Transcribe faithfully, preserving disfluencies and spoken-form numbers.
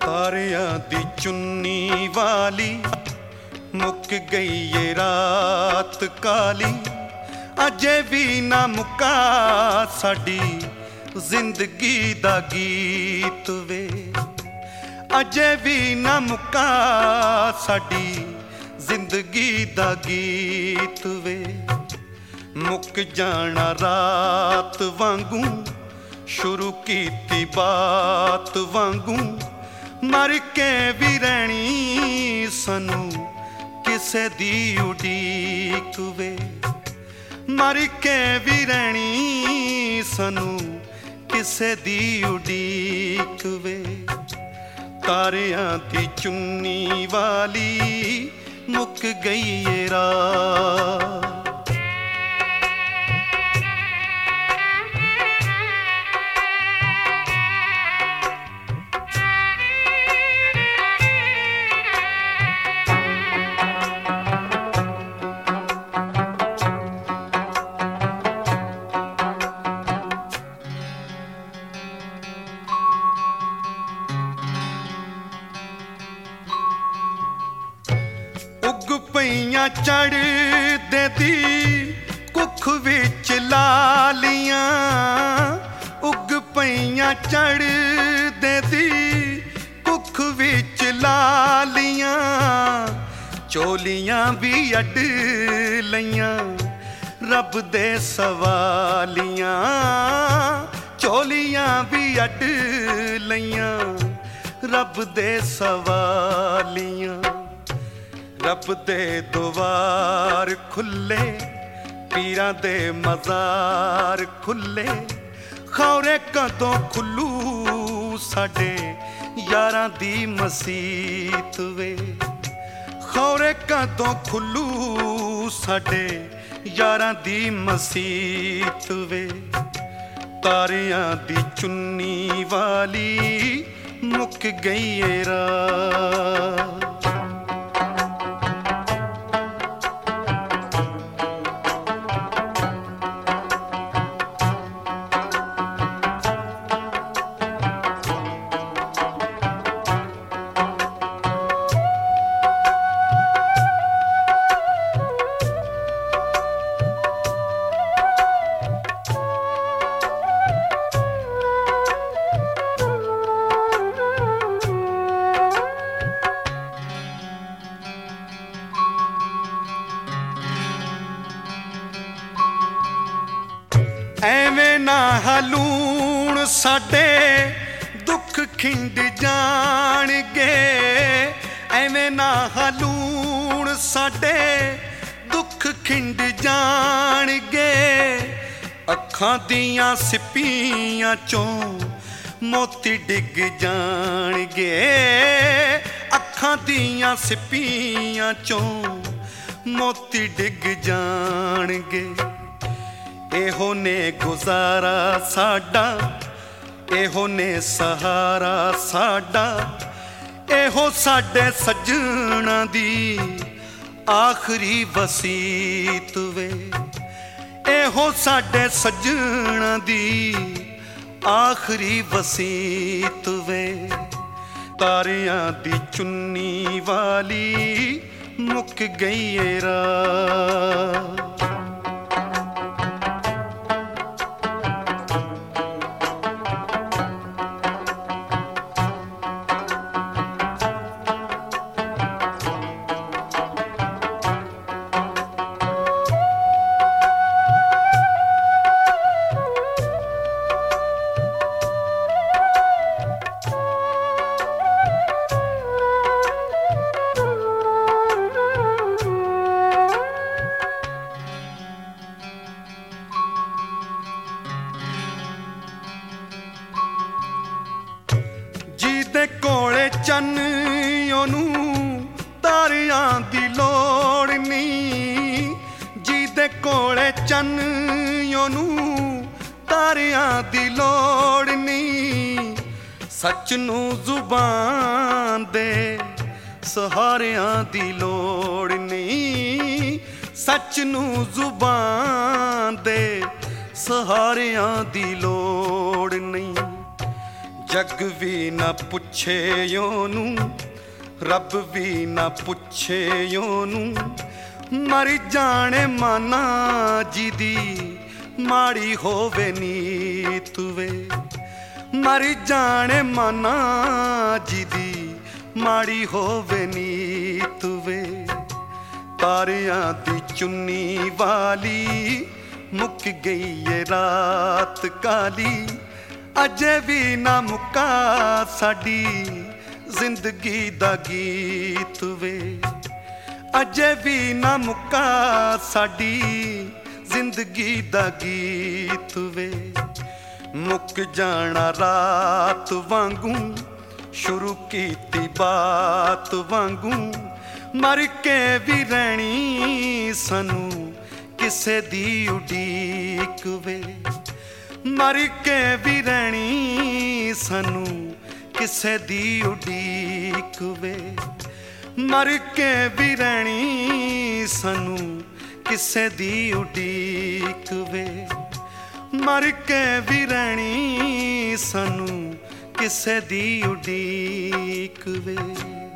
ਤਾਰਿਆਂ ਦੀ ਚੁੰਨੀ ਵਾਲੀ ਮੁੱਕ ਗਈ ਏ ਰਾਤ ਕਾਲੀ, ਅਜੇ ਵੀ ਨਾ ਮੁੱਕਾ ਸਾਡੀ ਜ਼ਿੰਦਗੀ ਦਾ ਗੀਤ ਵੇ, ਅਜੇ ਵੀ ਨਾ ਮੁੱਕਾ ਸਾਡੀ ਜ਼ਿੰਦਗੀ ਦਾ ਗੀਤ ਵੇ। ਮੁੱਕ ਜਾਣਾ ਰਾਤ ਵਾਂਗੂ, ਸ਼ੁਰੂ ਕੀਤੀ ਬਾਤ ਵਾਂਗੂ, ਮਰ ਕੇ ਵੀ ਰਹਿਣੀ ਸਾਨੂੰ ਕਿਸੇ ਦੀ ਉਡੀਕ ਵੇ, ਮਰ ਕੇ ਵੀ ਰਹਿਣੀ ਸਾਨੂੰ ਕਿਸੇ ਦੀ ਉਡੀਕ ਵੇ। ਤਾਰਿਆਂ ਦੀ ਚੁੰਨੀ ਵਾਲੀ ਮੁੱਕ ਗਈ ਏ ਰਾਤ। ਪਈਆਂ ਚੜ੍ਹਦੇ ਦੀ ਕੁੱਖ ਵਿੱਚ ਲਾਲੀਆਂ, ਉੱਗ ਪਈਆਂ ਚੜ੍ਹਦੇ ਦੀ ਕੁੱਖ ਵਿੱਚ ਲਾਲੀਆਂ, ਚੋਲੀਆਂ ਵੀ ਅੱਡ ਲਈਆਂ ਰੱਬ ਦੇ ਸਵਾਲੀਆਂ, ਚੋਲੀਆਂ ਵੀ ਅੱਡ ਲਈਆਂ ਰੱਬ ਦੇ ਸਵਾਲੀਆਂ। ਰੱਬ ਦੇ ਦੁਆਰ ਖੁੱਲੇ, ਪੀਰਾਂ ਦੇ ਮਜ਼ਾਰ ਖੁੱਲੇ, ਖੌਰੇ ਕਦੋਂ ਖੁੱਲੂ ਸਾਡੇ ਯਾਰਾਂ ਦੀ ਮਸੀਤ ਵੇ, ਖੌਰੇ ਕਦੋਂ ਖੁੱਲੂ ਸਾਡੇ ਯਾਰਾਂ ਦੀ ਮਸੀਤ ਵੇ। ਤਾਰਿਆਂ ਦੀ ਚੁੰਨੀ ਵਾਲੀ ਮੁੱਕ ਗਈ ਏ ਰਾਤ। ਐਵੇਂ ਨਾ ਹਲੂਣ ਸਾਡੇ ਦੁੱਖ ਖਿੰਡ ਜਾਣਗੇ, ਐਵੇਂ ਨਾ ਹਲੂਣ ਸਾਡੇ ਦੁੱਖ ਖਿੰਡ ਜਾਣਗੇ, ਅੱਖਾਂ ਦੀਆਂ ਸਿੱਪੀਆਂ ਚੋਂ ਮੋਤੀ ਡਿੱਗ ਜਾਣਗੇ, ਅੱਖਾਂ ਦੀਆਂ ਸਿੱਪੀਆਂ ਚੋਂ ਮੋਤੀ ਡਿੱਗ ਜਾਣਗੇ। ਇਹੋ ਨੇ ਗੁਜ਼ਾਰਾ ਸਾਡਾ, ਇਹੋ ਨੇ ਸਹਾਰਾ ਸਾਡਾ, ਇਹੋ ਸਾਡੇ ਸੱਜਣਾ ਦੀ ਆਖਰੀ ਵਸੀਤ ਵੇ, ਇਹੋ ਸਾਡੇ ਸੱਜਣਾ ਦੀ ਆਖਰੀ ਵਸੀਤ ਵੇ। ਤਾਰਿਆਂ ਦੀ ਚੁੰਨੀ ਵਾਲੀ ਮੁੱਕ ਗਈ ਏ ਰਾਤ। ਜਿਹਦੇ ਕੋਲੇ ਚੰਨ ਉਹਨੂੰ ਤਾਰਿਆਂ ਦੀ ਲੋੜ ਨਹੀਂ, ਜਿਹਦੇ ਕੋਲੇ ਚੰਨ ਉਹਨੂੰ ਤਾਰਿਆਂ ਦੀ ਲੋੜ ਨਹੀਂ, ਸੱਚ ਨੂੰ ਜ਼ੁਬਾਨ ਦੇ ਸਹਾਰਿਆਂ ਦੀ ਲੋੜ ਨਹੀਂ, ਸੱਚ ਨੂੰ ਜ਼ੁਬਾਨ ਦੇ ਸਹਾਰਿਆਂ ਦੀ ਲੋੜ ਨਹੀਂ। जग भी ना पुछे ओनू, रब भी ना पुछे ओनू, मर जाने माना जिदी माड़ी होवे नीत वे। मर जाने माना जिदी माड़ी होवे नीत वे। तारियां दी चुन्नी वाली मुक गई ये रात काली, अजे भी ना मुक्का साडी जिंदगी दा गीत वे। अजे भी ना मुक्का साडी जिंदगी दा गीत वे। मुक जाना रात वांगू, शुरू कीती बात वांगू, मर के भी रहनी सानू किसे दी उडीक वे। मर के भी रहनी सानू किसे दी उडीक वे। मर के भी रहनी सानू किसे दी उडीक वे। मर के भी रहनी सानू किसे दी उडीक वे।